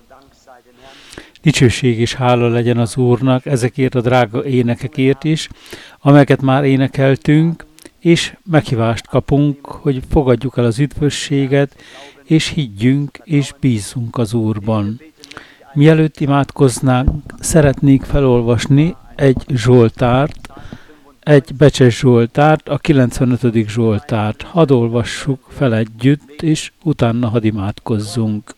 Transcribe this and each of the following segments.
Dicsőség és hála legyen az Úrnak ezekért a drága énekekért is, amelyeket már énekeltünk, és meghívást kapunk, hogy fogadjuk el az üdvösséget, és higgyünk és bízzunk az Úrban. Mielőtt imádkoznánk, szeretnék felolvasni egy zsoltárt, egy becses zsoltárt, a 95. zsoltárt. Hadd olvassuk fel együtt, és utána hadd imádkozzunk.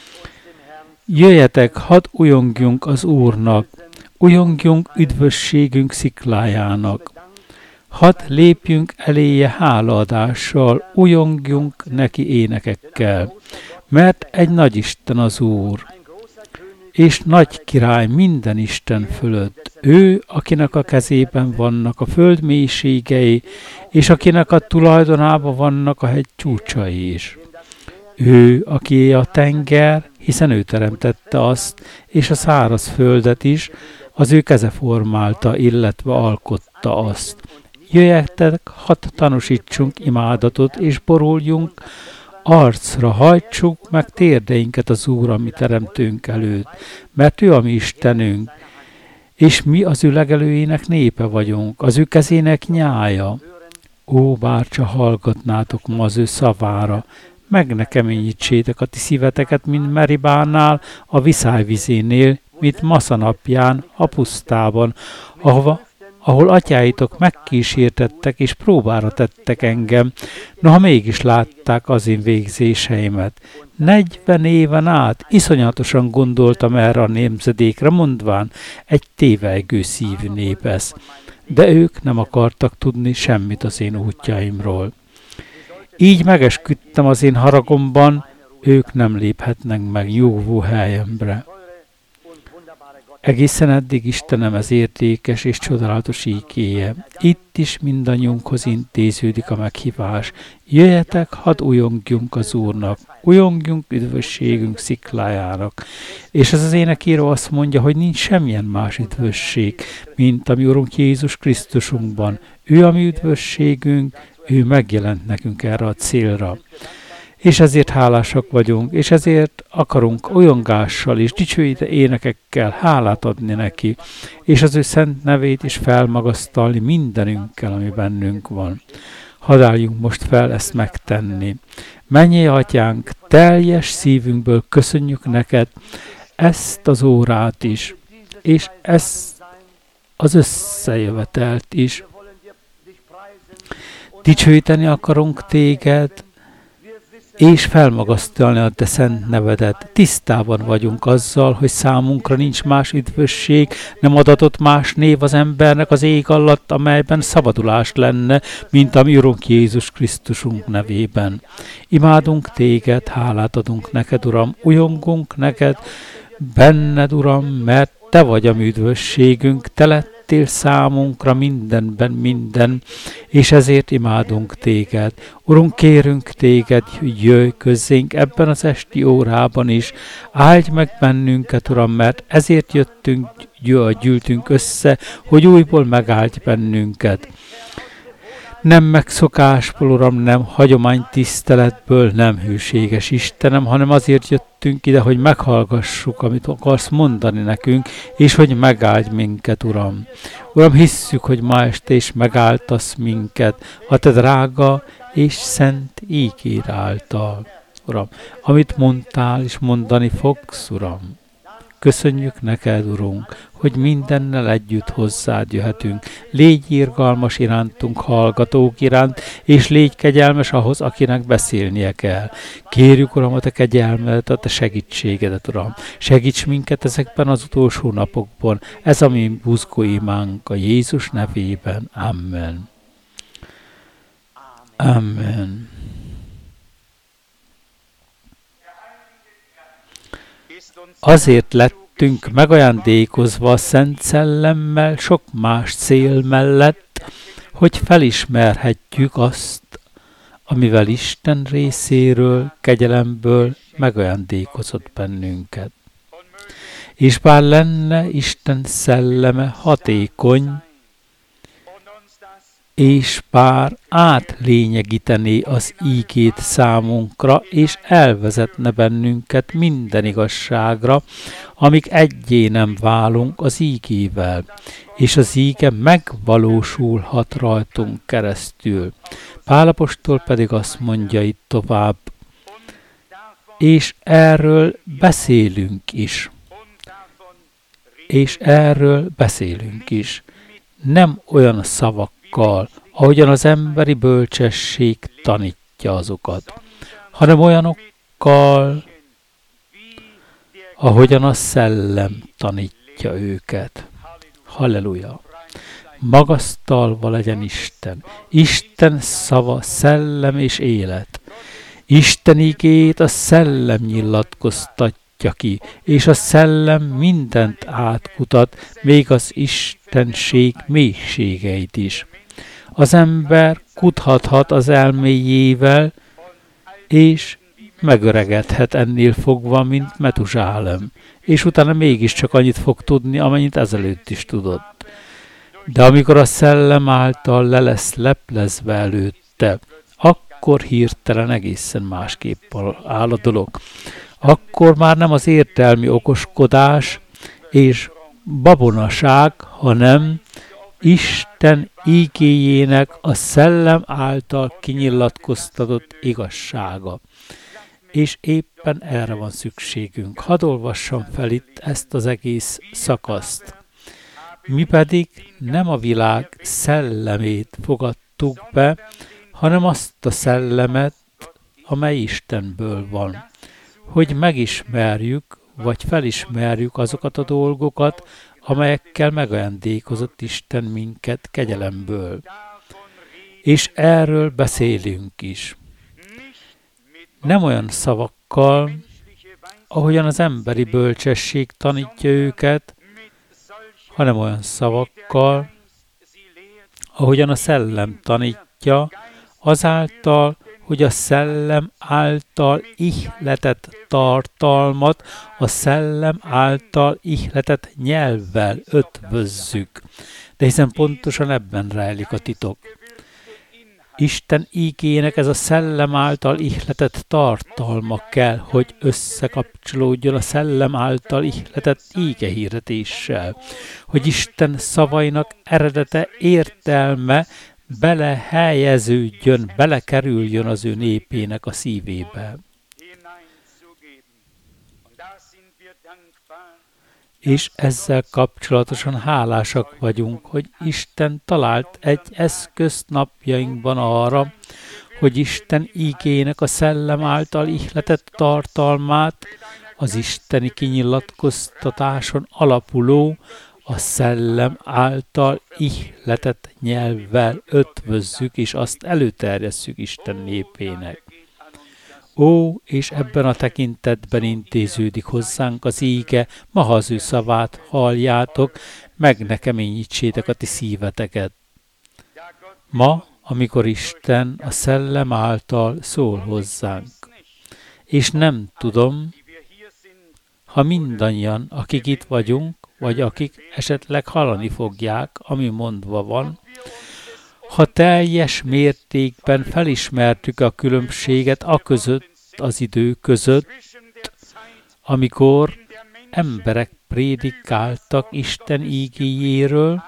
Jöjjetek, hadd ujongjunk az Úrnak, ujongjunk üdvösségünk sziklájának. Hadd lépjünk eléje hálaadással, ujongjunk neki énekekkel, mert egy nagy Isten az Úr, és nagy király minden Isten fölött. Ő, akinek a kezében vannak a föld mélységei, és akinek a tulajdonában vannak a hegy csúcsai is. Ő, akié a tenger, hiszen ő teremtette azt, és a száraz földet is, az ő keze formálta, illetve alkotta azt. Jöjjetek, hadd tanúsítsunk imádatot, és boruljunk, arcra hajtsuk meg térdeinket az Úr, a mi teremtőnk előtt, mert ő a mi Istenünk, és mi az ő legelőjének népe vagyunk, az ő kezének nyája. Ó, bárcsa hallgatnátok ma az ő szavára, meg ne keményítsétek a ti szíveteket, mint Meribánál, a viszályvizénél, mint Masza napján, a pusztában, ahol atyáitok megkísértettek és próbára tettek engem, noha mégis látták az én végzéseimet. 40 éven át iszonyatosan gondoltam erre a nemzedékre, mondván, egy tévejgő szívű nép ez. De ők nem akartak tudni semmit az én útjaimról. Így megesküdtem az én haragomban, ők nem léphetnek meg nyugvó helyemre. Egészen eddig Istenem ez értékes és csodálatos ígéje. Itt is mindannyiunkhoz intéződik a meghívás. Jöjjetek, hadd ujongjunk az Úrnak, ujongjunk üdvösségünk sziklájának. És ez az énekíró azt mondja, hogy nincs semmilyen más üdvösség, mint a mi Urunk Jézus Krisztusunkban. Ő a mi üdvösségünk, ő megjelent nekünk erre a célra. És ezért hálásak vagyunk, és ezért akarunk olyongással és dicsőítő énekekkel hálát adni neki, és az ő szent nevét is felmagasztalni mindenünkkel, ami bennünk van. Hadd álljunk most fel ezt megtenni. Mennyei Atyánk, teljes szívünkből köszönjük neked ezt az órát is, és ezt az összejövetelt is. Dicsőíteni akarunk téged, és felmagasztalni a te szent nevedet. Tisztában vagyunk azzal, hogy számunkra nincs más üdvösség, nem adatott más név az embernek az ég alatt, amelyben szabadulás lenne, mint a mi Urunk Jézus Krisztusunk nevében. Imádunk téged, hálát adunk neked, Uram, ujongunk neked, benned, Uram, mert te vagy a mi üdvösségünk, te lettél számunkra mindenben minden, és ezért imádunk téged. Urunk, kérünk téged, hogy jöjj közénk ebben az esti órában is, áldj meg bennünket, Uram, mert ezért gyűltünk össze, hogy újból megáldj bennünket. Nem megszokásból, Uram, nem hagyománytiszteletből, nem hűséges Istenem, hanem azért jöttünk ide, hogy meghallgassuk, amit akarsz mondani nekünk, és hogy megáldj minket, Uram. Uram, hisszük, hogy ma este is megálltasz minket, a te drága és szent ígéd által, Uram. Amit mondtál és mondani fogsz, Uram. Köszönjük neked, Urunk, hogy mindennel együtt hozzád jöhetünk. Légy irgalmas irántunk, hallgatók iránt, és légy kegyelmes ahhoz, akinek beszélnie kell. Kérjük, Uram, a te kegyelmedet, a te segítségedet, Uram. Segíts minket ezekben az utolsó napokban. Ez a mi buzgó imánk a Jézus nevében. Amen. Amen. Azért lettünk megajándékozva a Szent Szellemmel sok más cél mellett, hogy felismerhetjük azt, amivel Isten részéről, kegyelemből megajándékozott bennünket. És bár lenne Isten szelleme hatékony, és bár átlényegítené az ígét számunkra, és elvezetne bennünket minden igazságra, amíg egyé nem válunk az ígével, és az íge megvalósulhat rajtunk keresztül. Pál apostol pedig azt mondja itt tovább, és erről beszélünk is. És erről beszélünk is. Nem olyan szavakkal, ahogyan az emberi bölcsesség tanítja azokat, hanem olyanokkal, ahogyan a szellem tanítja őket. Halleluja! Magasztalva legyen Isten! Isten szava szellem és élet. Isten igét a szellem nyilatkoztatja ki, és a szellem mindent átkutat, még az istenség mélységeit is. Az ember kutathat az elméjével, és megöregedhet ennél fogva, mint Metuzsálem, és utána mégiscsak annyit fog tudni, amennyit ezelőtt is tudott. De amikor a szellem által le lesz leplezve előtte, akkor hirtelen egészen másképp áll a dolog. Akkor már nem az értelmi okoskodás és babonaság, hanem Isten ígéjének a szellem által kinyilatkoztatott igazsága. És éppen erre van szükségünk. Hadd olvassam fel itt ezt az egész szakaszt. Mi pedig nem a világ szellemét fogadtuk be, hanem azt a szellemet, amely Istenből van, hogy megismerjük, vagy felismerjük azokat a dolgokat, amelyekkel megajándékozott Isten minket kegyelemből. És erről beszélünk is. Nem olyan szavakkal, ahogyan az emberi bölcsesség tanítja őket, hanem olyan szavakkal, ahogyan a szellem tanítja, azáltal, hogy a szellem által ihletett tartalmat a szellem által ihletett nyelvvel ötvözzük. De hiszen pontosan ebben rejlik a titok. Isten ígének ez a szellem által ihletett tartalma kell, hogy összekapcsolódjon a szellem által ihletett ígehirdetéssel, hogy Isten szavainak eredete, értelme belehelyeződjön, belekerüljön az ő népének a szívébe. És ezzel kapcsolatosan hálásak vagyunk, hogy Isten talált egy eszközt napjainkban arra, hogy Isten ígének a szellem által ihletett tartalmát az isteni kinyilatkoztatáson alapuló, a szellem által ihletett nyelvvel ötvözzük, és azt előterjesszük Isten népének. Ó, és ebben a tekintetben intéződik hozzánk az íge, ma ha az ő szavát halljátok, meg ne keményítsétek a ti szíveteket. Ma, amikor Isten a szellem által szól hozzánk. És nem tudom, ha mindannyian, akik itt vagyunk, vagy akik esetleg hallani fogják, ami mondva van, ha teljes mértékben felismertük a különbséget az idő között, amikor emberek prédikáltak Isten ígéjéről,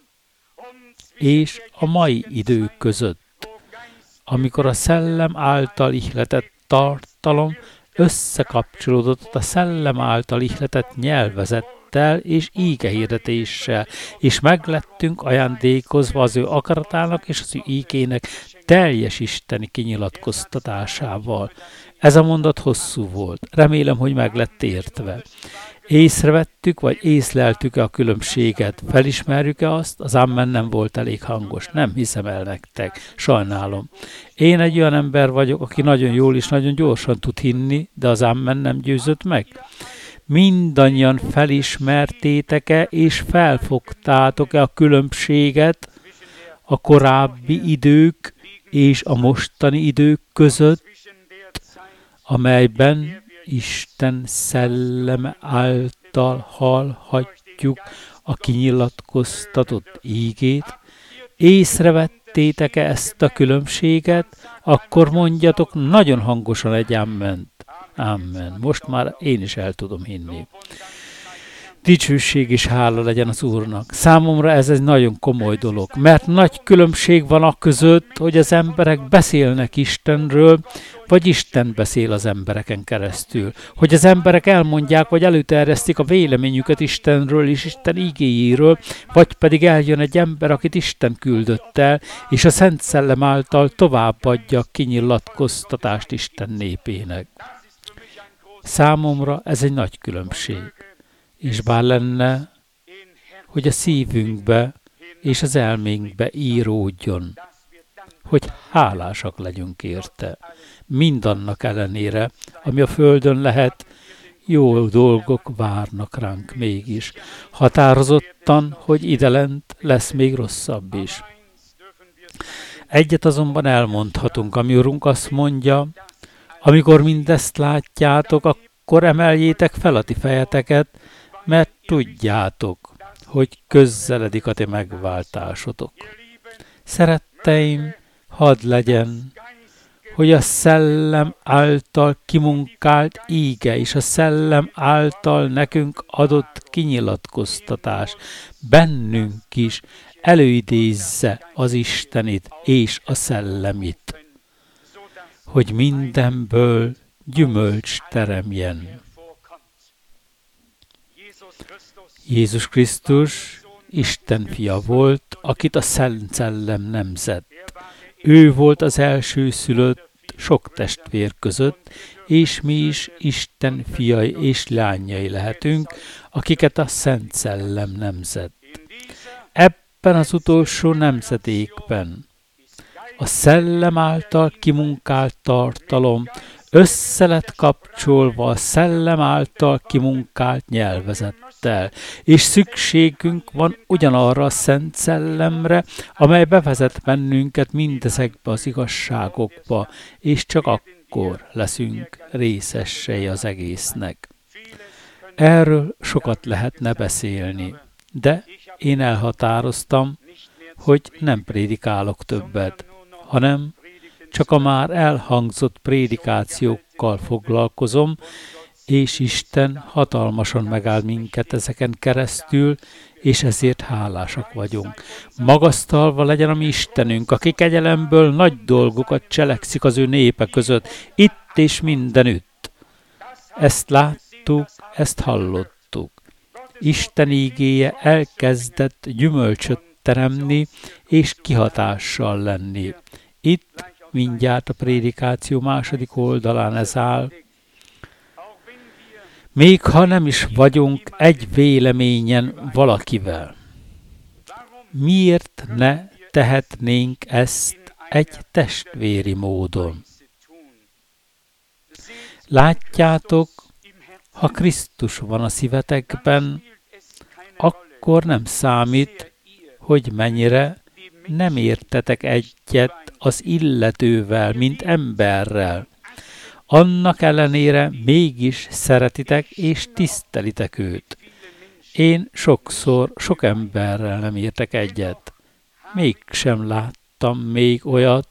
és a mai idő között, amikor a szellem által ihletett tartalom összekapcsolódott a szellem által ihletett nyelvezettel és ígehirdetéssel, és meglettünk ajándékozva az ő akaratának és az ő ígének teljes isteni kinyilatkoztatásával. Ez a mondat hosszú volt. Remélem, hogy meg lett értve. Észrevettük, vagy észleltük-e a különbséget? Felismerjük-e azt? Az amen nem volt elég hangos. Nem hiszem el nektek. Sajnálom. Én egy olyan ember vagyok, aki nagyon jól és nagyon gyorsan tud hinni, de az amen nem győzött meg. Mindannyian felismertétek-e és felfogtátok-e a különbséget a korábbi idők és a mostani idők között, amelyben Isten szelleme által hallhatjuk a kinyilatkoztatott ígét? értettétek-e ezt a különbséget, akkor mondjatok nagyon hangosan egy amment. Amen. Most már én is el tudom hinni. Dicsőség és hála legyen az Úrnak. Számomra ez egy nagyon komoly dolog, mert nagy különbség van a között, hogy az emberek beszélnek Istenről, vagy Isten beszél az embereken keresztül. Hogy az emberek elmondják, vagy előterjesztik a véleményüket Istenről és Isten igéjéről, vagy pedig eljön egy ember, akit Isten küldött el, és a Szent Szellem által továbbadja a kinyilatkoztatást Isten népének. Számomra ez egy nagy különbség. És bár lenne, hogy a szívünkbe és az elménkbe íródjon, hogy hálásak legyünk érte. Mindannak ellenére, ami a földön lehet, jó dolgok várnak ránk mégis. Határozottan, hogy idelent lesz még rosszabb is. Egyet azonban elmondhatunk, ami Urunk azt mondja, amikor mindezt látjátok, akkor emeljétek fel a ti fejeteket, mert tudjátok, hogy közeledik a ti megváltásotok. Szeretteim, hadd legyen, hogy a Szellem által kimunkált íge és a Szellem által nekünk adott kinyilatkoztatás bennünk is előidézze az Istenit és a Szellemit, hogy mindenből gyümölcs teremjen. Jézus Krisztus Isten fia volt, akit a Szent Szellem nemzett. Ő volt az elsőszülött sok testvér között, és mi is Isten fiai és lányai lehetünk, akiket a Szent Szellem nemzett. Ebben az utolsó nemzedékben a Szellem által kimunkált tartalom össze lett kapcsolva a Szellem által kimunkált nyelvezettel, és szükségünk van ugyanarra a Szent Szellemre, amely bevezet bennünket mindezekbe az igazságokba, és csak akkor leszünk részessei az egésznek. Erről sokat lehetne beszélni, de én elhatároztam, hogy nem prédikálok többet, hanem csak a már elhangzott prédikációkkal foglalkozom, és Isten hatalmasan megáll minket ezeken keresztül, és ezért hálásak vagyunk. Magasztalva legyen a mi Istenünk, aki kegyelemből nagy dolgokat cselekszik az ő népe között, itt és mindenütt. Ezt láttuk, ezt hallottuk. Isten ígéje elkezdett gyümölcsöt teremni, és kihatással lenni. Itt mindjárt a prédikáció második oldalán ez áll. Még ha nem is vagyunk egy véleményen valakivel, miért ne tehetnénk ezt egy testvéri módon? Látjátok, ha Krisztus van a szívetekben, akkor nem számít, hogy mennyire nem értetek egyet az illetővel, mint emberrel. Annak ellenére mégis szeretitek és tisztelitek őt. Én sokszor sok emberrel nem értek egyet. Mégsem láttam még olyat,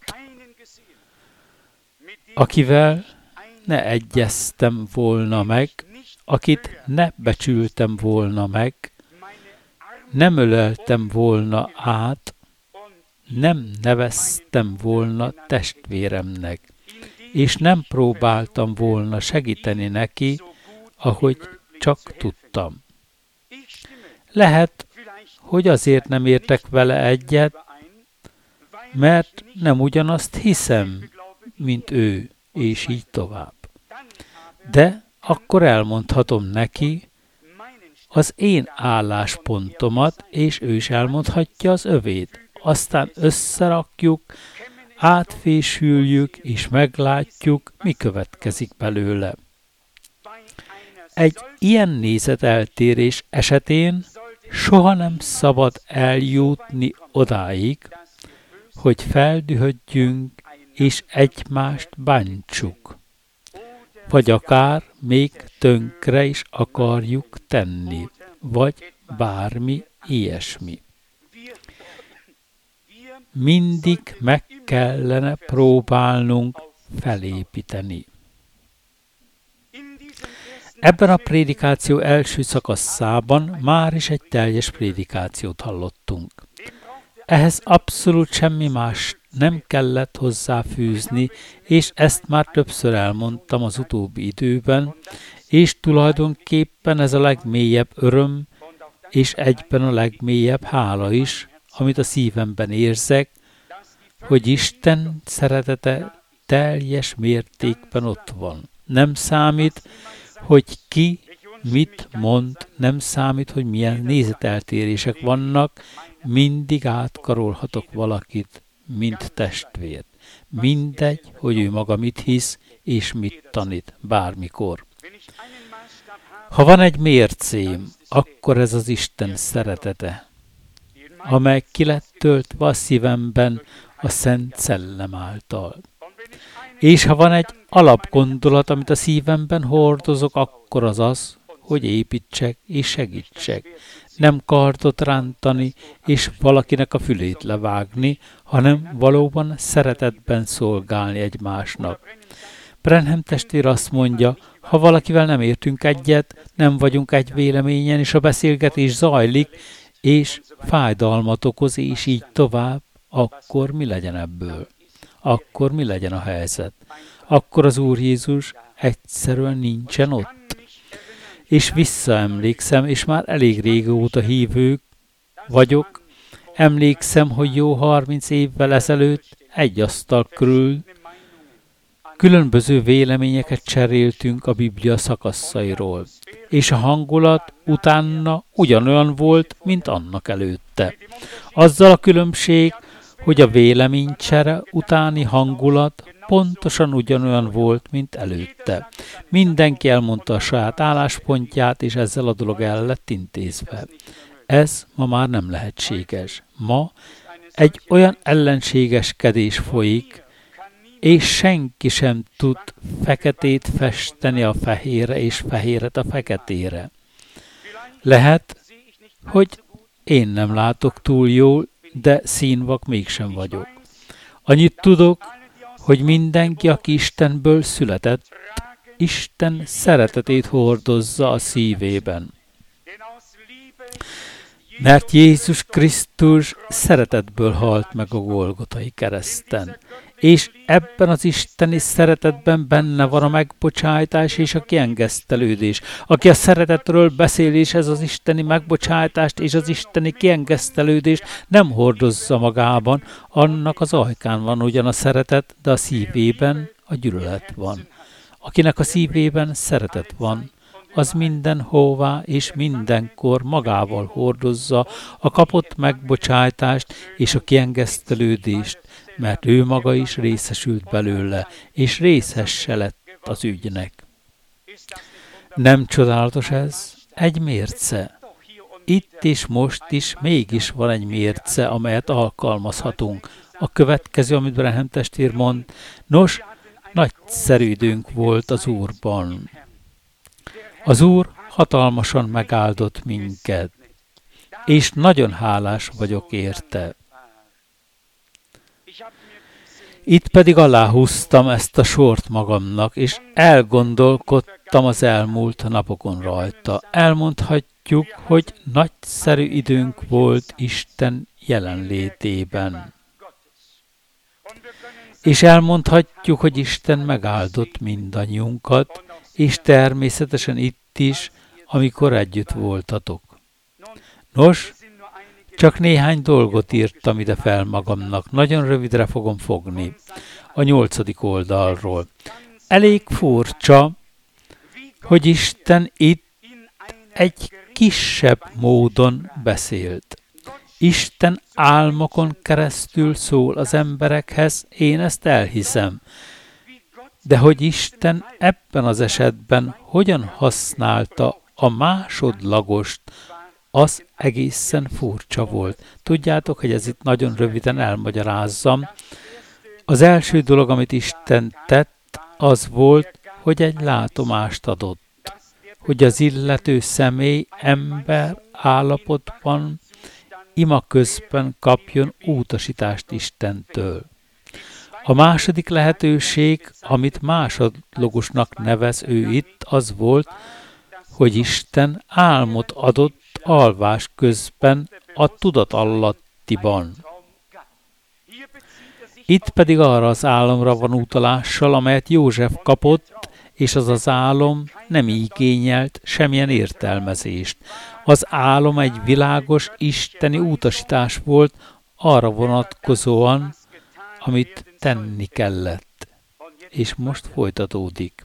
akivel ne egyeztem volna meg, akit ne becsültem volna meg, nem öleltem volna át, nem neveztem volna testvéremnek, és nem próbáltam volna segíteni neki, ahogy csak tudtam. Lehet, hogy azért nem értek vele egyet, mert nem ugyanazt hiszem, mint ő, és így tovább. De akkor elmondhatom neki az én álláspontomat, és ő is elmondhatja az övét. Aztán összerakjuk, átfésüljük, és meglátjuk, mi következik belőle. Egy ilyen nézeteltérés esetén soha nem szabad eljutni odáig, hogy feldühödjünk és egymást bántsuk, vagy akár még tönkre is akarjuk tenni, vagy bármi ilyesmi. mindig meg kellene próbálnunk felépíteni. Ebben a prédikáció első szakaszában már is egy teljes prédikációt hallottunk. Ehhez abszolút semmi más nem kellett hozzáfűzni, és ezt már többször elmondtam az utóbbi időben, és tulajdonképpen ez a legmélyebb öröm, és egyben a legmélyebb hála is, amit a szívemben érzek, hogy Isten szeretete teljes mértékben ott van. Nem számít, hogy ki mit mond, nem számít, hogy milyen nézeteltérések vannak, mindig átkarolhatok valakit, mint testvért. Mindegy, hogy ő maga mit hisz, és mit tanít, bármikor. Ha van egy mércém, akkor ez az Isten szeretete, amely ki lett töltve a szívemben a Szent Szellem által. És ha van egy alapgondolat, amit a szívemben hordozok, akkor az az, hogy építsek és segítsek. Nem kardot rántani és valakinek a fülét levágni, hanem valóban szeretetben szolgálni egymásnak. Branham testvér azt mondja, ha valakivel nem értünk egyet, nem vagyunk egy véleményen, és a beszélgetés zajlik, és fájdalmat okoz, és így tovább, akkor mi legyen ebből? Akkor mi legyen a helyzet? Akkor az Úr Jézus egyszerűen nincsen ott. És visszaemlékszem, és már elég régóta hívő vagyok, emlékszem, hogy jó 30 évvel ezelőtt egy asztal körül különböző véleményeket cseréltünk a Biblia szakaszairól, és a hangulat utána ugyanolyan volt, mint annak előtte. Azzal a különbség, hogy a véleménycsere utáni hangulat pontosan ugyanolyan volt, mint előtte. Mindenki elmondta a saját álláspontját, és ezzel a dolog el lett intézve. Ez ma már nem lehetséges. Ma egy olyan ellenségeskedés folyik, és senki sem tud feketét festeni a fehérre, és fehéret a feketére. Lehet, hogy én nem látok túl jól, de színvak mégsem vagyok. Annyit tudok, hogy mindenki, aki Istenből született, Isten szeretetét hordozza a szívében. Mert Jézus Krisztus szeretetből halt meg a Golgotai kereszten. És ebben az isteni szeretetben benne van a megbocsájtás és a kiengesztelődés. Aki a szeretetről beszél, és ez az isteni megbocsájtást és az isteni kiengesztelődést nem hordozza magában, annak az ajkán van ugyan a szeretet, de a szívében a gyűlölet van. Akinek a szívében szeretet van, az mindenhová és mindenkor magával hordozza a kapott megbocsájtást és a kiengesztelődést, mert ő maga is részesült belőle, és részesse lett az ügynek. Nem csodálatos ez? Egy mérce. Itt és most is mégis van egy mérce, amelyet alkalmazhatunk. A következő, amit Branham testvér mond, nos, nagyszerű időnk volt az Úrban. Az Úr hatalmasan megáldott minket, és nagyon hálás vagyok érte. Itt pedig aláhúztam ezt a sort magamnak, és elgondolkodtam az elmúlt napokon rajta. Elmondhatjuk, hogy nagyszerű időnk volt Isten jelenlétében. És elmondhatjuk, hogy Isten megáldott mindannyiunkat, és természetesen itt is, amikor együtt voltatok. Nos, csak néhány dolgot írtam ide fel magamnak, nagyon rövidre fogom fogni. A 8. oldalról. Elég furcsa, hogy Isten itt egy kisebb módon beszélt. Isten álmokon keresztül szól az emberekhez, én ezt elhiszem. De hogy Isten ebben az esetben hogyan használta a másodlagost, az egészen furcsa volt. Tudjátok, hogy ez itt nagyon röviden elmagyarázzam. Az első dolog, amit Isten tett, az volt, hogy egy látomást adott. Hogy az illető személy ember állapotban ima közben kapjon utasítást Istentől. A második lehetőség, amit másodlagosnak nevez ő itt, az volt, hogy Isten álmot adott alvás közben a tudatalattiban. Itt pedig arra az álomra van utalással, amelyet József kapott, és az az álom nem igényelt semmilyen értelmezést. Az álom egy világos isteni utasítás volt arra vonatkozóan, amit tenni kellett. És most folytatódik.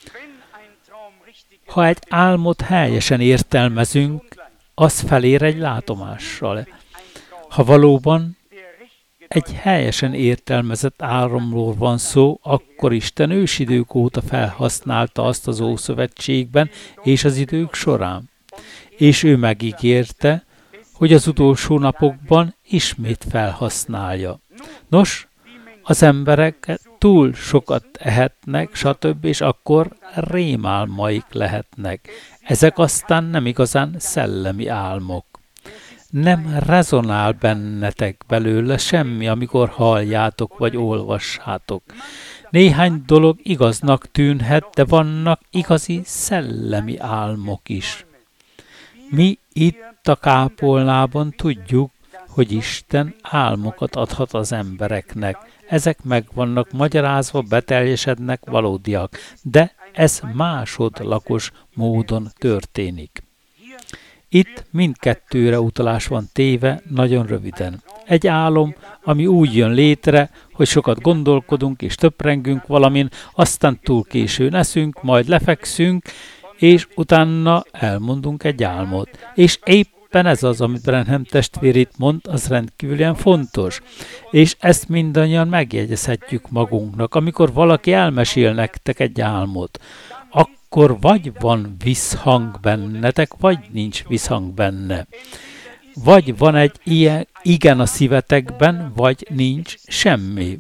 Ha egy álmot helyesen értelmezünk, az felér egy látomással. Ha valóban egy helyesen értelmezett álomról van szó, akkor Isten ősidők óta felhasználta azt az Ószövetségben és az idők során. És ő megígérte, hogy az utolsó napokban ismét felhasználja. Nos, az emberek túl sokat ehetnek, stb., és akkor rémálmaik lehetnek. Ezek aztán nem igazán szellemi álmok. Nem rezonál bennetek belőle semmi, amikor halljátok vagy olvassátok. Néhány dolog igaznak tűnhet, de vannak igazi szellemi álmok is. Mi itt a kápolnában tudjuk, hogy Isten álmokat adhat az embereknek. Ezek meg vannak magyarázva, beteljesednek, valódiak, de ez másodlagos módon történik. Itt mindkettőre utalás van téve, nagyon röviden. Egy álom, ami úgy jön létre, hogy sokat gondolkodunk és töprengünk valamin, aztán túl későn eszünk, majd lefekszünk, és utána elmondunk egy álmot. És éppen ez az, amit Branham testvér itt mond, az rendkívülen fontos. És ezt mindannyian megjegyezhetjük magunknak. Amikor valaki elmesél nektek egy álmot, akkor vagy van visszhang bennetek, vagy nincs visszhang benne. Vagy van egy ilyen igen a szívetekben, vagy nincs semmi.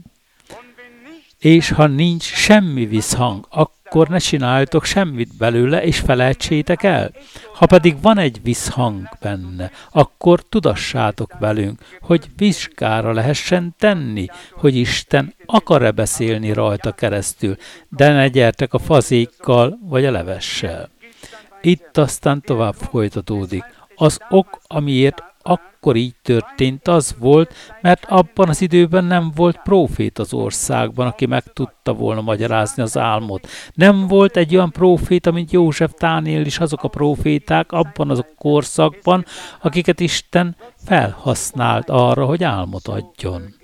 És ha nincs semmi visszhang, akkor ne csináljatok semmit belőle, és felejtsétek el. Ha pedig van egy visszhang benne, akkor tudassátok velünk, hogy vizsgára lehessen tenni, hogy Isten akar-e beszélni rajta keresztül, de ne gyertek a fazékkal vagy a levessel. Itt aztán tovább folytatódik. Az ok, amiért akkor így történt, az volt, mert abban az időben nem volt prófét az országban, aki meg tudta volna magyarázni az álmot. Nem volt egy olyan próféta, mint József, Dániel és azok a próféták abban az a korszakban, akiket Isten felhasznált arra, hogy álmot adjon.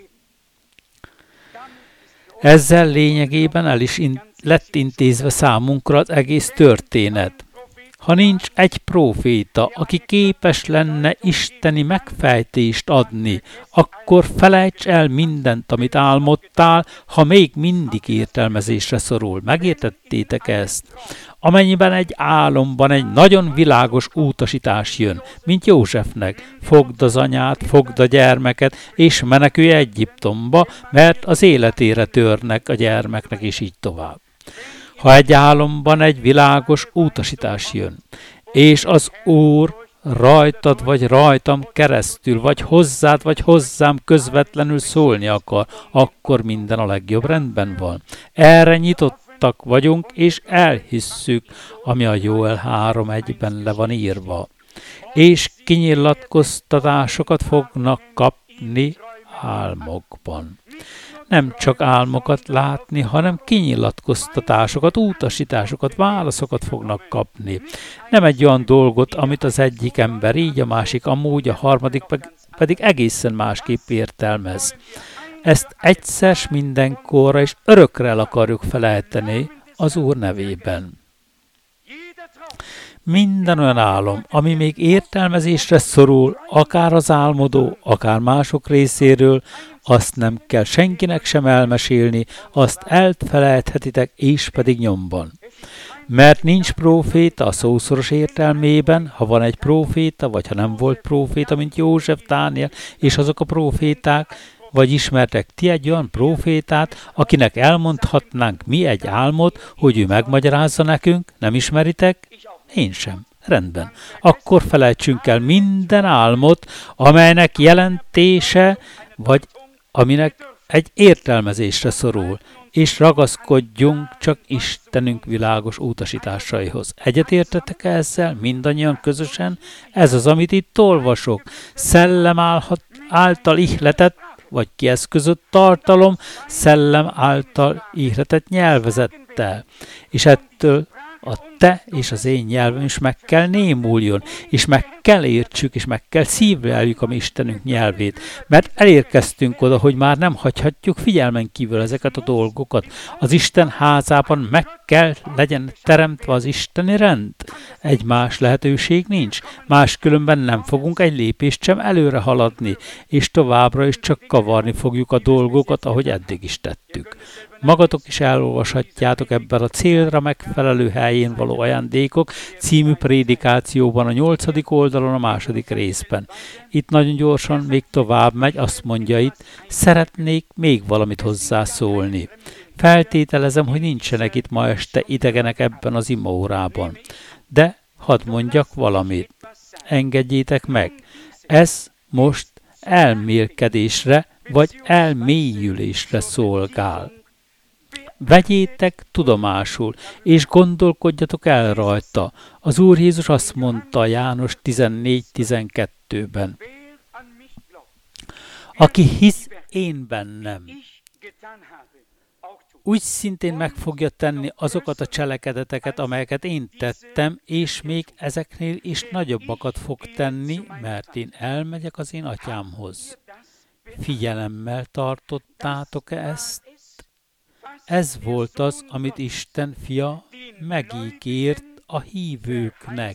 Ezzel lényegében el is lett intézve számunkra az egész történet. Ha nincs egy próféta, aki képes lenne isteni megfejtést adni, akkor felejts el mindent, amit álmodtál, ha még mindig értelmezésre szorul. Megértettétek ezt? Amennyiben egy álomban egy nagyon világos utasítás jön, mint Józsefnek, fogd az anyát, fogd a gyermeket, és menekülj Egyiptomba, mert az életére törnek a gyermeknek, és így tovább. Ha egy álomban egy világos utasítás jön, és az Úr rajtad vagy rajtam keresztül, vagy hozzád vagy hozzám közvetlenül szólni akar, akkor minden a legjobb rendben van. Erre nyitottak vagyunk, és elhisszük, ami a Jóel 3:1-ben le van írva. És kinyilatkoztatásokat fognak kapni álmokban. Nem csak álmokat látni, hanem kinyilatkoztatásokat, utasításokat, válaszokat fognak kapni. Nem egy olyan dolgot, amit az egyik ember így, a másik amúgy, a harmadik pedig egészen másképp értelmez. Ezt egyszer mindenkorra és örökre el akarjuk felejteni az Úr nevében. Minden olyan álom, ami még értelmezésre szorul, akár az álmodó, akár mások részéről, azt nem kell senkinek sem elmesélni, azt elfelejthetitek, és pedig nyomban. Mert nincs próféta a szószoros értelmében, ha van egy próféta, vagy ha nem volt próféta, mint József, Dániel, és azok a próféták, vagy ismertek ti egy olyan prófétát, akinek elmondhatnánk mi egy álmot, hogy ő megmagyarázza nekünk, nem ismeritek? Én sem. Rendben. Akkor felejtsünk el minden álmot, amelynek jelentése, vagy aminek egy értelmezésre szorul, és ragaszkodjunk csak Istenünk világos utasításaihoz. Egyetértetek ezzel mindannyian közösen? Ez az, amit itt olvasok. Szellem által ihletett, vagy kieszközött tartalom, szellem által ihletett nyelvezettel. És ettől a te és az én nyelvem is meg kell némuljon, és meg kell értsük, és meg kell szívleljük a mi Istenünk nyelvét. Mert elérkeztünk oda, hogy már nem hagyhatjuk figyelmen kívül ezeket a dolgokat. Az Isten házában meg kell legyen teremtve az isteni rend. Egy más lehetőség nincs, máskülönben nem fogunk egy lépést sem előre haladni, és továbbra is csak kavarni fogjuk a dolgokat, ahogy eddig is tettük. Magatok is elolvashatjátok ebben a célra megfelelő helyén való ajándékok című prédikációban a 8. oldalon a 2. részben. Itt nagyon gyorsan még tovább megy, azt mondja itt, szeretnék még valamit hozzászólni. Feltételezem, hogy nincsenek itt ma este idegenek ebben az imaórában. De hadd mondjak valamit. Engedjétek meg. Ez most elmélkedésre vagy elmélyülésre szolgál. Vegyétek tudomásul, és gondolkodjatok el rajta. Az Úr Jézus azt mondta János 14:12-ben. Aki hisz én bennem, úgy szintén meg fogja tenni azokat a cselekedeteket, amelyeket én tettem, és még ezeknél is nagyobbakat fog tenni, mert én elmegyek az én atyámhoz. Figyelemmel tartottátok ezt? Ez volt az, amit Isten fia megígért a hívőknek,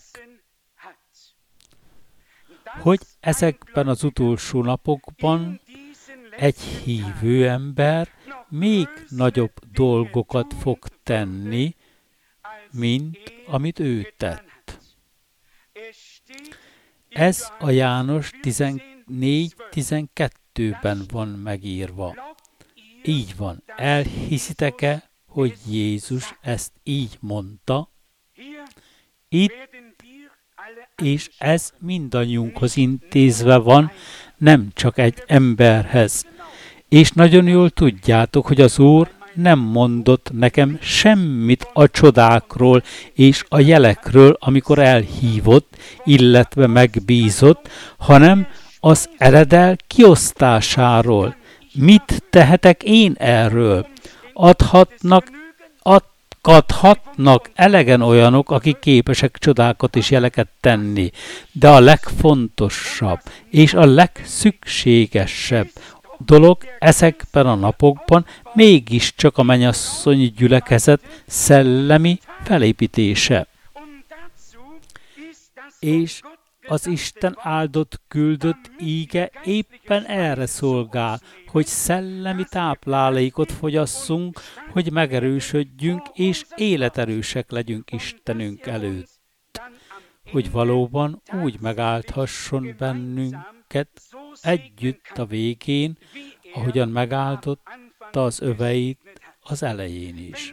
hogy ezekben az utolsó napokban egy hívő ember még nagyobb dolgokat fog tenni, mint amit ő tett. Ez a János 14:12-ben van megírva. Így van. Elhiszitek-e, hogy Jézus ezt így mondta? Itt, és ez mindannyiunkhoz intézve van, nem csak egy emberhez. És nagyon jól tudjátok, hogy az Úr nem mondott nekem semmit a csodákról és a jelekről, amikor elhívott, illetve megbízott, hanem az eredel kiosztásáról. Mit tehetek én erről? Adhatnak elegen olyanok, akik képesek csodákat és jeleket tenni, de a legfontosabb és a legszükségesebb dolog ezekben a napokban mégiscsak a mennyasszonyi gyülekezet szellemi felépítése. És az Isten áldott küldött íge éppen erre szolgál, hogy szellemi táplálékot fogyasszunk, hogy megerősödjünk és életerősek legyünk Istenünk előtt. Hogy valóban úgy megáldhasson bennünket együtt a végén, ahogyan megáldotta az öveit az elején is.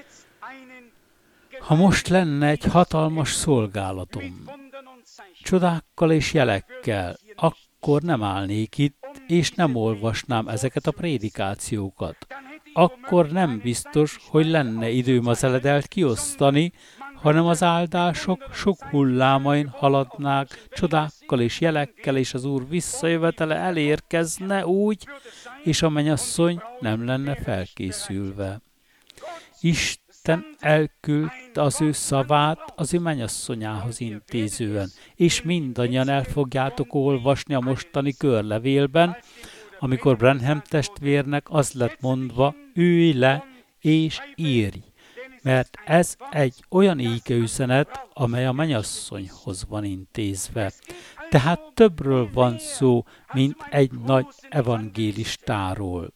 Ha most lenne egy hatalmas szolgálatom, csodákkal és jelekkel, akkor nem állnék itt, és nem olvasnám ezeket a prédikációkat. Akkor nem biztos, hogy lenne időm az eledelt kiosztani, hanem az áldások sok hullámain haladnák, csodákkal és jelekkel, és az Úr visszajövetele elérkezne úgy, és a mennyasszony nem lenne felkészülve. Isten elküldte az ő szavát az ő mennyasszonyához intézően, és mindannyian el fogjátok olvasni a mostani körlevélben, amikor Branham testvérnek az lett mondva, ülj le és írj, mert ez egy olyan ígeüzenet, amely a mennyasszonyhoz van intézve. Tehát többről van szó, mint egy nagy evangélistáról.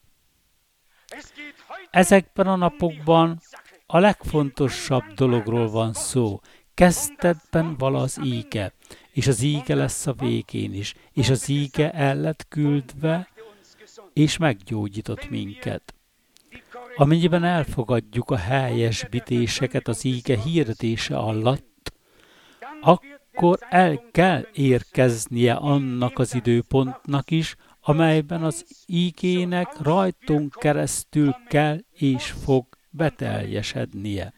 Ezekben a napokban a legfontosabb dologról van szó. Kezdetben vala az íge, és az íge lesz a végén is, és az íge el lett küldve, és meggyógyított minket. Amennyiben elfogadjuk a helyesbítéseket az íge hirdetése alatt, akkor el kell érkeznie annak az időpontnak is, amelyben az ígének rajtunk keresztül kell és fog beteljesednie.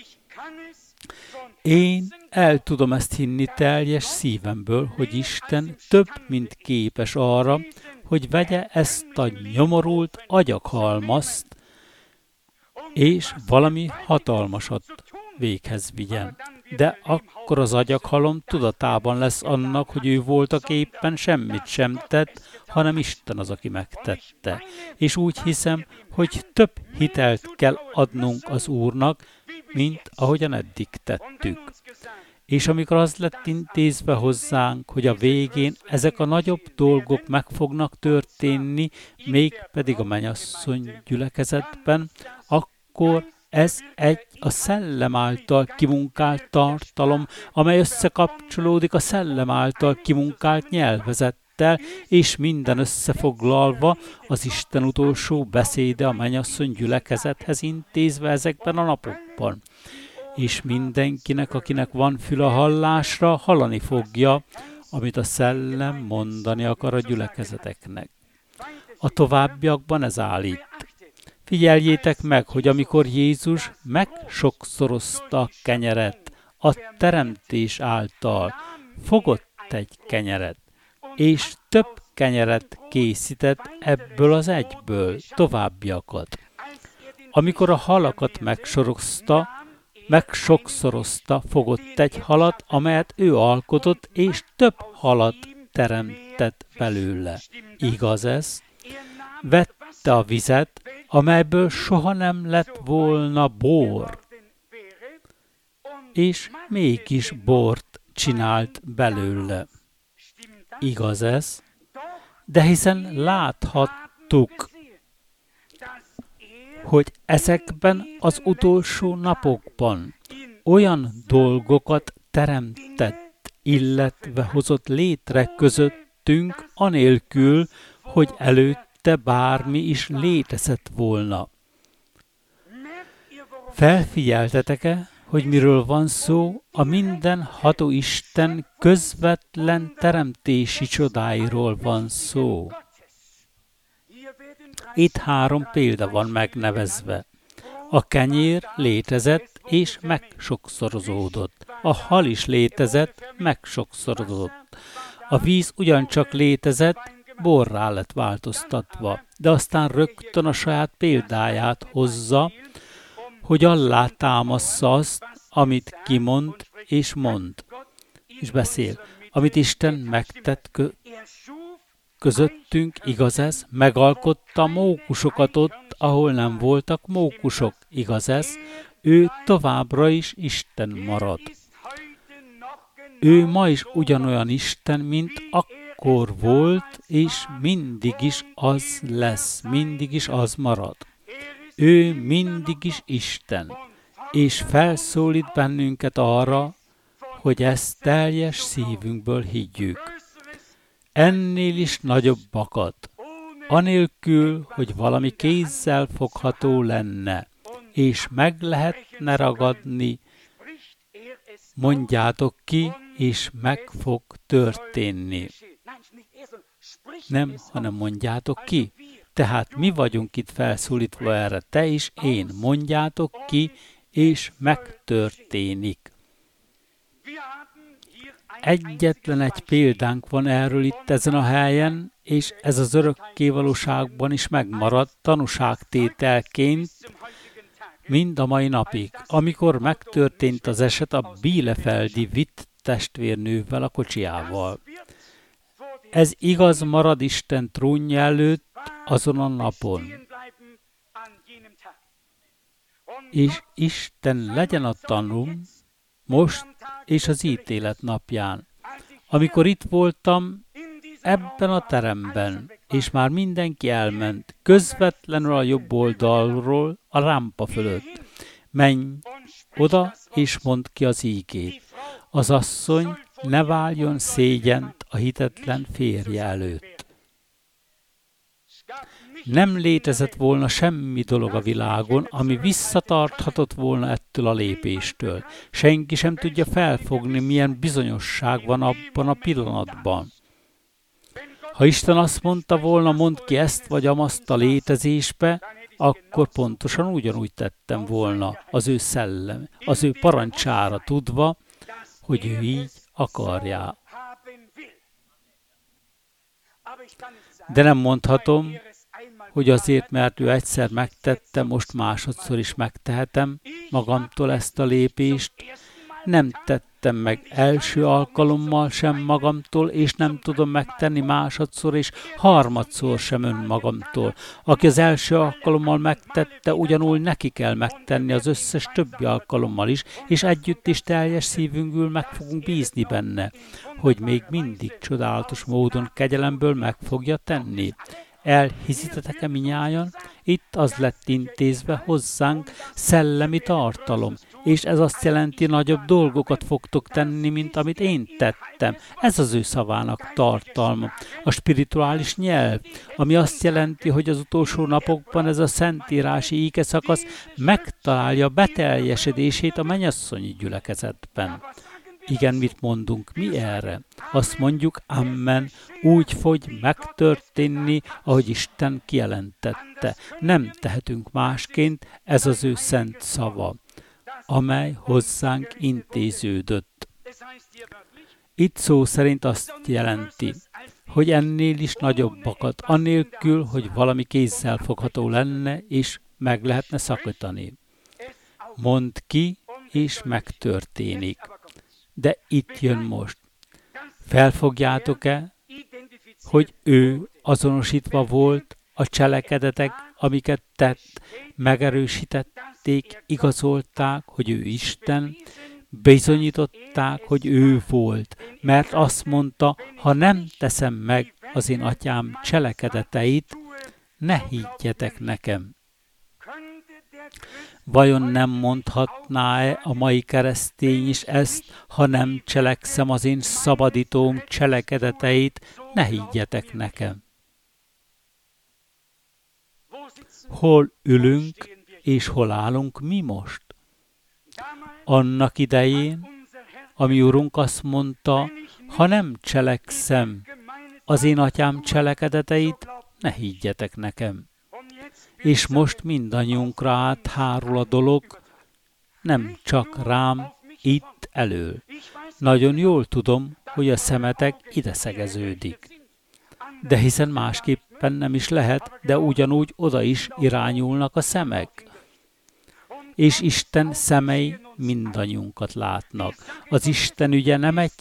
Én el tudom ezt hinni teljes szívemből, hogy Isten több, mint képes arra, hogy vegye ezt a nyomorult agyaghalmazt, és valami hatalmasat véghez vigyen. De akkor az agyaghalom tudatában lesz annak, hogy ő voltak éppen semmit sem tett, hanem Isten az, aki megtette. És úgy hiszem, hogy több hitelt kell adnunk az Úrnak, mint ahogyan eddig tettük. És amikor az lett intézve hozzánk, hogy a végén ezek a nagyobb dolgok meg fognak történni, mégpedig a mennyasszony gyülekezetben, akkor ez egy a szellem által kimunkált tartalom, amely összekapcsolódik a szellem által kimunkált nyelvezettel, és minden összefoglalva az Isten utolsó beszéde a mennyasszony gyülekezethez intézve ezekben a napokban. És mindenkinek, akinek van fül a hallásra, hallani fogja, amit a szellem mondani akar a gyülekezeteknek. A továbbiakban ez állít. Figyeljétek meg, hogy amikor Jézus megsokszorozta a kenyeret a teremtés által, fogott egy kenyeret, és több kenyeret készített ebből az egyből, továbbiakat. Amikor a halakat megsokszorozta, fogott egy halat, amelyet ő alkotott, és több halat teremtett belőle. Igaz ez? Vette a vizet, amelyből soha nem lett volna bor, és mégis bort csinált belőle. Igaz ez? De hiszen láthattuk, hogy ezekben az utolsó napokban olyan dolgokat teremtett, illetve hozott létre közöttünk, anélkül, hogy előtte bármi is létezett volna. Felfigyeltetek-e, hogy miről van szó? A mindenható Isten közvetlen teremtési csodáiról van szó. Itt 3 példa van megnevezve. A kenyér létezett és megsokszorozódott. A hal is létezett, megsokszorozódott. A víz ugyancsak létezett, borrá lett változtatva, de aztán rögtön a saját példáját hozza, hogy alátámassza azt, amit kimond és mond, és beszél. Amit Isten megtett közöttünk, igaz ez? Megalkotta mókusokat ott, ahol nem voltak mókusok, igaz ez? Ő továbbra is Isten marad. Ő ma is ugyanolyan Isten, mint akkor volt, és mindig is az lesz, mindig is az marad. Ő mindig is Isten, és felszólít bennünket arra, hogy ezt teljes szívünkből higgyük. Ennél is nagyobbakat, anélkül, hogy valami kézzel fogható lenne, és meg lehetne ragadni, mondjátok ki, és meg fog történni. Nem, hanem mondjátok ki. Tehát mi vagyunk itt felszólítva erre, te is, én. Mondjátok ki, és megtörténik. Egyetlen egy példánk van erről itt ezen a helyen, és ez az örökkévalóságban is megmaradt tanúságtételként mind a mai napig. Amikor megtörtént az eset a bielefeldi Witt testvérnővel a kocsijával. Ez igaz marad Isten trónja előtt azon a napon. És Isten legyen a tanúm most és az ítélet napján. Amikor itt voltam ebben a teremben, és már mindenki elment, közvetlenül a jobb oldalról, a rámpa fölött. Menj oda, és mondd ki az ígét. Az asszony ne váljon szégyent a hitetlen férje előtt. Nem létezett volna semmi dolog a világon, ami visszatarthatott volna ettől a lépéstől. Senki sem tudja felfogni, milyen bizonyosság van abban a pillanatban. Ha Isten azt mondta volna, mondd ki ezt vagy amazt a létezésbe, akkor pontosan ugyanúgy tettem volna az ő szellem, az ő parancsára tudva, hogy ő így akarja. De nem mondhatom, hogy azért, mert ő egyszer megtette, most másodszor is megtehetem magamtól ezt a lépést. Nem tettem meg első alkalommal sem magamtól, és nem tudom megtenni másodszor és harmadszor sem önmagamtól. Aki az első alkalommal megtette, ugyanúgy neki kell megtenni az összes többi alkalommal is, és együtt is teljes szívünkből meg fogunk bízni benne, hogy még mindig csodálatos módon kegyelemből meg fogja tenni. Elhiszitek-e minnyájan? Itt az lett intézve hozzánk szellemi tartalom, és ez azt jelenti, nagyobb dolgokat fogtok tenni, mint amit én tettem. Ez az ő szavának tartalma. A spirituális nyelv, ami azt jelenti, hogy az utolsó napokban ez a szentírási íge szakasz megtalálja beteljesedését a mennyasszonyi gyülekezetben. Igen, mit mondunk mi erre? Azt mondjuk, amen, úgy fog megtörténni, ahogy Isten kijelentette. Nem tehetünk másként, ez az ő szent szava, amely hozzánk intéződött. Itt szó szerint azt jelenti, hogy ennél is nagyobbakat, annélkül, hogy valami kézzel fogható lenne, és meg lehetne szakítani. Mondd ki, és megtörténik. De itt jön most. Felfogjátok-e, hogy ő azonosítva volt a cselekedetek, amiket tett, megerősítették, igazolták, hogy ő Isten, bizonyították, hogy ő volt, mert azt mondta, ha nem teszem meg az én atyám cselekedeteit, ne higgyetek nekem. Vajon nem mondhatná-e a mai keresztény is ezt, ha nem cselekszem az én szabadítóm cselekedeteit, ne higgyetek nekem. Hol ülünk és hol állunk mi most? Annak idején, ami Urunk azt mondta, ha nem cselekszem az én atyám cselekedeteit, ne higgyetek nekem. És most mindannyiunkra áthárul a dolog, nem csak rám, itt elől. Nagyon jól tudom, hogy a szemetek ide szegeződik. De hiszen másképpen nem is lehet, de ugyanúgy oda is irányulnak a szemek. És Isten szemei mindannyiunkat látnak. Az Isten ügye nem egy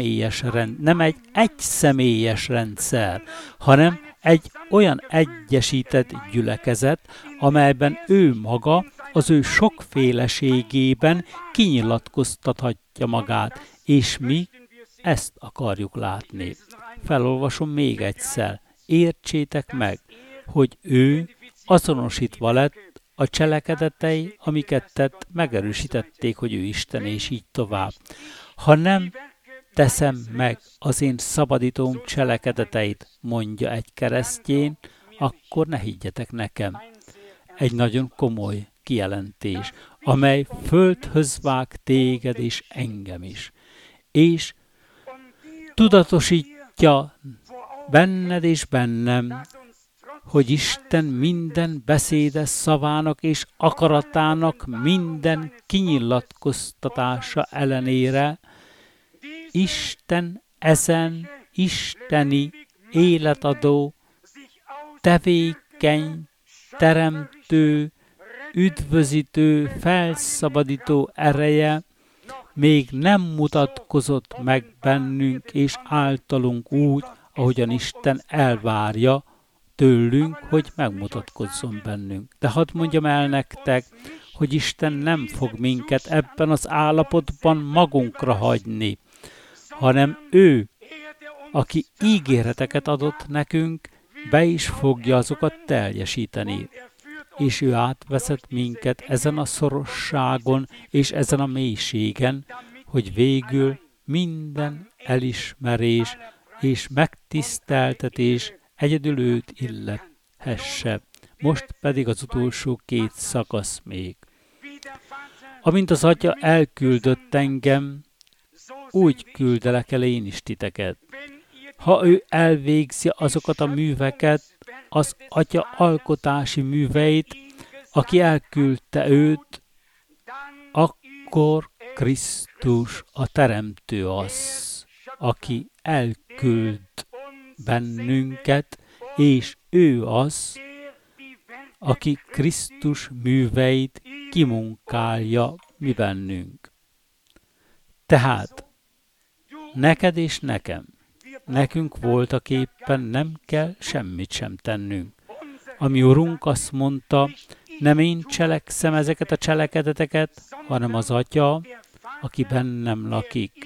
személyes rendszer, hanem egy olyan egyesített gyülekezet, amelyben ő maga az ő sokféleségében kinyilatkoztathatja magát, és mi ezt akarjuk látni. Felolvasom még egyszer. Értsétek meg, hogy ő azonosítva lett, a cselekedetei, amiket tett, megerősítették, hogy ő Isten, és így tovább. Ha nem teszem meg az én szabadítóm cselekedeteit, mondja egy keresztény, akkor ne higgyetek nekem. Egy nagyon komoly kijelentés, amely földhöz vág téged és engem is. És tudatosítja benned és bennem, hogy Isten minden beszédes szavának és akaratának minden kinyilatkoztatása ellenére Isten ezen isteni életadó, tevékeny, teremtő, üdvözítő, felszabadító ereje még nem mutatkozott meg bennünk és általunk úgy, ahogyan Isten elvárja tőlünk, hogy megmutatkozzon bennünk. De hadd mondjam el nektek, hogy Isten nem fog minket ebben az állapotban magunkra hagyni, hanem ő, aki ígéreteket adott nekünk, be is fogja azokat teljesíteni. És ő átveszett minket ezen a szorosságon és ezen a mélységen, hogy végül minden elismerés és megtiszteltetés egyedül őt végezhesse. Most pedig az utolsó 2 szakasz még. Amint az Atya elküldött engem, úgy küldelek el én is titeket. Ha ő elvégzi azokat a műveket, az Atya alkotási műveit, aki elküldte őt, akkor Krisztus a Teremtő az, aki elküld bennünket, és ő az, aki Krisztus műveit kimunkálja mi bennünk. Tehát neked és nekem, nekünk voltak éppen nem kell semmit sem tennünk. Ami Urunk azt mondta, nem én cselekszem ezeket a cselekedeteket, hanem az Atya, aki bennem lakik.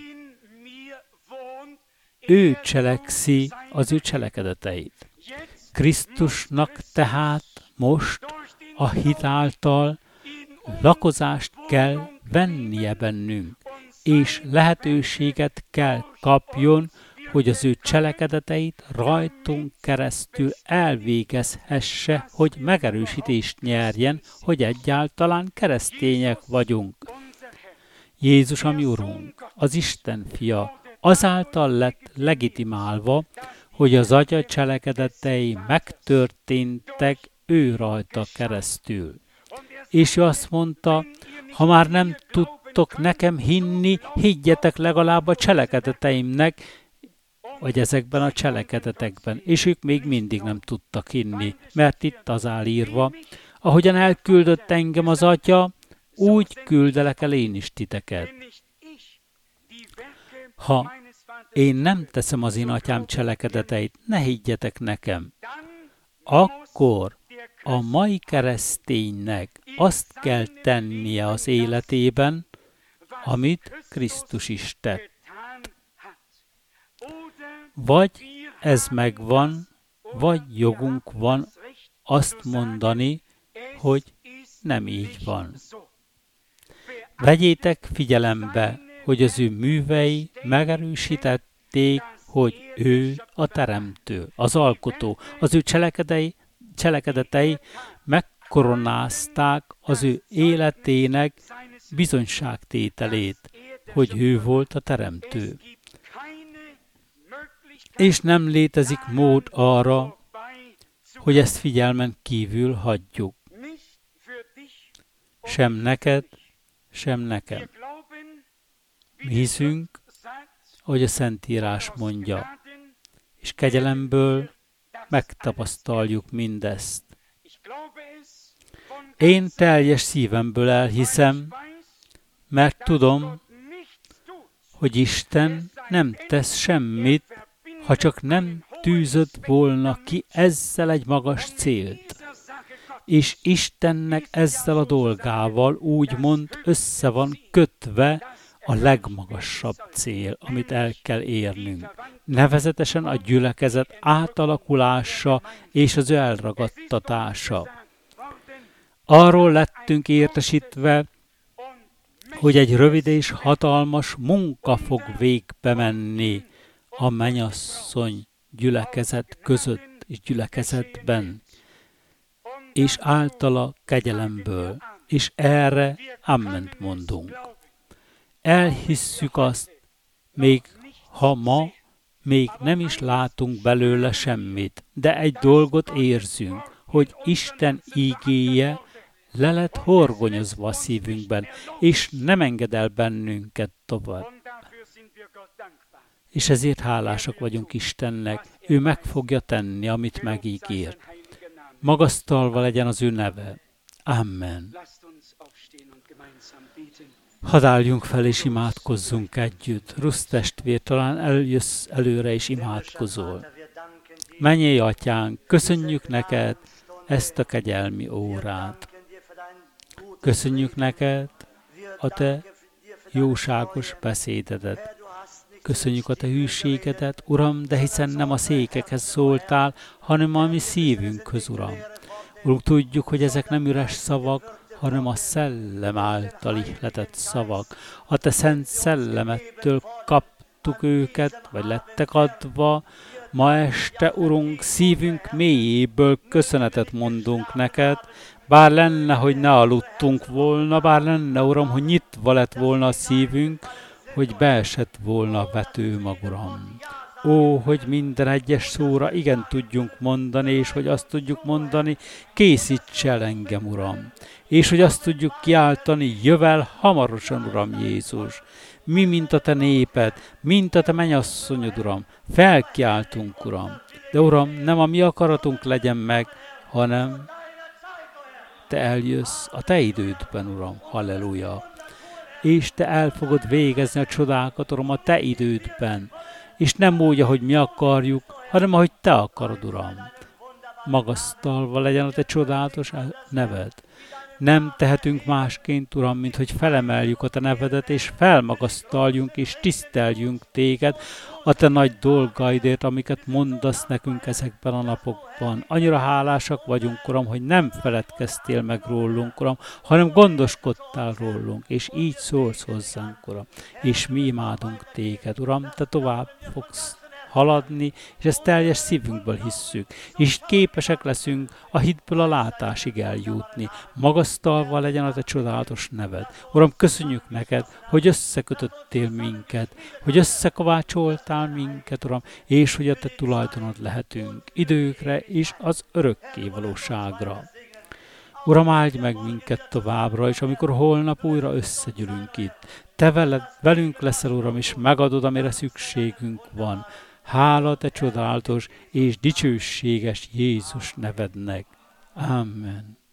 Ő cselekszi az ő cselekedeteit. Krisztusnak tehát most a hit által lakozást kell vennie bennünk, és lehetőséget kell kapjon, hogy az ő cselekedeteit rajtunk keresztül elvégezhesse, hogy megerősítést nyerjen, hogy egyáltalán keresztények vagyunk. Jézus, a mi Urunk, az Isten fia, azáltal lett legitimálva, hogy az Atya cselekedetei megtörténtek ő rajta keresztül. És ő azt mondta, ha már nem tudtok nekem hinni, higgyetek legalább a cselekedeteimnek, vagy ezekben a cselekedetekben. És ők még mindig nem tudtak hinni, mert itt az áll írva, ahogyan elküldött engem az Atya, úgy küldelek el én is titeket. Ha én nem teszem az én Atyám cselekedeteit, ne higgyetek nekem. Akkor a mai kereszténynek azt kell tennie az életében, amit Krisztus is tett. Vagy ez megvan, vagy jogunk van azt mondani, hogy nem így van. Vegyétek figyelembe, hogy az ő művei megerősítették, hogy ő a Teremtő, az Alkotó. Az ő cselekedetei megkoronázták az ő életének bizonyságtételét, hogy ő volt a Teremtő. És nem létezik mód arra, hogy ezt figyelmen kívül hagyjuk. Sem neked, sem nekem. Mi hiszünk, ahogy a Szentírás mondja, és kegyelemből megtapasztaljuk mindezt. Én teljes szívemből elhiszem, mert tudom, hogy Isten nem tesz semmit, ha csak nem tűzött volna ki ezzel egy magas célt. És Istennek ezzel a dolgával úgymond össze van kötve a legmagasabb cél, amit el kell érnünk. Nevezetesen a gyülekezet átalakulása és az ő elragadtatása. Arról lettünk értesítve, hogy egy rövid és hatalmas munka fog végbe menni a mennyasszony gyülekezet között és gyülekezetben, és általa kegyelemből, és erre amment mondunk. Elhisszük azt, még ha ma még nem is látunk belőle semmit, de egy dolgot érzünk, hogy Isten ígéje le lett horgonyozva a szívünkben, és nem enged el bennünket tovább. És ezért hálásak vagyunk Istennek, ő meg fogja tenni, amit megígért. Magasztalva legyen az ő neve. Amen. Hadd álljunk fel és imádkozzunk együtt. Rusz testvér, talán eljössz előre és imádkozol. Mennyei Atyánk, köszönjük neked ezt a kegyelmi órát. Köszönjük neked a te jóságos beszédedet. Köszönjük a te hűségedet, Uram, de hiszen nem a székekhez szóltál, hanem a mi szívünkhöz, Uram. Urunk, tudjuk, hogy ezek nem üres szavak, hanem a szellem által ihletett szavak. A te szent szellemettől kaptuk őket, vagy lettek adva, Ma este, Urunk, szívünk mélyéből köszönetet mondunk neked, bár lenne, hogy ne aludtunk volna, bár lenne, Uram, hogy nyitva lett volna a szívünk, hogy beesett volna a vetőmag, Uram. Ó, hogy minden egyes szóra igen tudjunk mondani, és hogy azt tudjuk mondani, készíts el engem, Uram. És hogy azt tudjuk kiáltani, jövel hamarosan, Uram Jézus. Mi, mint a te néped, mint a te mennyasszonyod, Uram, felkiáltunk, Uram. De, Uram, nem a mi akaratunk legyen meg, hanem te eljössz a te idődben, Uram. Halleluja. És te el fogod végezni a csodákat, Uram, a te idődben. És nem úgy, ahogy mi akarjuk, hanem ahogy te akarod, Uram. Magasztalva legyen a te csodálatos neved. Nem tehetünk másként, Uram, mint hogy felemeljük a te nevedet, és felmagasztaljunk, és tiszteljünk téged a te nagy dolgaidért, amiket mondasz nekünk ezekben a napokban. Annyira hálásak vagyunk, Uram, hogy nem feledkeztél meg rólunk, Uram, hanem gondoskodtál rólunk, és így szólsz hozzánk, Uram. És mi imádunk téged, Uram, te tovább fogsz haladni, és ezt teljes szívünkből hisszük, és képesek leszünk a hitből a látásig eljutni. Magasztalva legyen a te csodálatos neved. Uram, köszönjük neked, hogy összekötöttél minket, hogy összekovácsoltál minket, Uram, és hogy a te tulajdonod lehetünk időkre és az örökké valóságra. Uram, áldj meg minket továbbra, és amikor holnap újra összegyűlünk itt, te velünk leszel, Uram, és megadod, amire szükségünk van. Hála te csodálatos és dicsőséges Jézus nevednek. Amen.